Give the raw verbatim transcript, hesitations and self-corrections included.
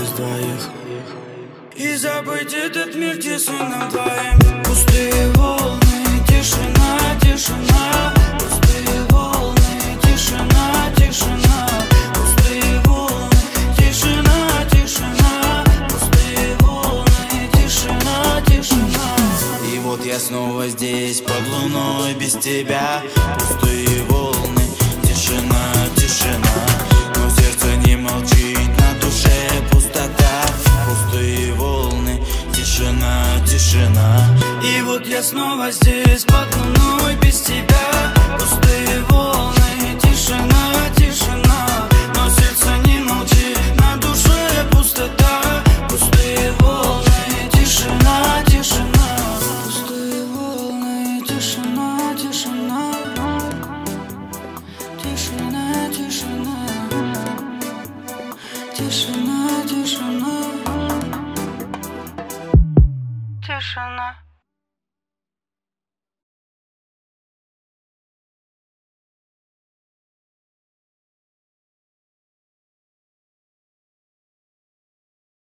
нас двоих и забыть этот мир, тесный нам двоим. Пустые волны, тишина, тишина. Пустые волны, тишина, тишина. Пустые волны, тишина, тишина. Пустые волны, тишина, тишина. И вот я снова здесь, под луной, без тебя. Пустые волны, тишина, тишина. Но сердце не молчит, на душе пустота. Пустые волны, тишина, тишина. И вот я снова здесь, под луной, без тебя. Пустые волны, тишина, тишина. Но сердце не молчит, на душе пустота. Пустые волны, тишина, тишина. Пустые волны, тишина, тишина. Тишина, тишина. Тишина, тишина. Тишина.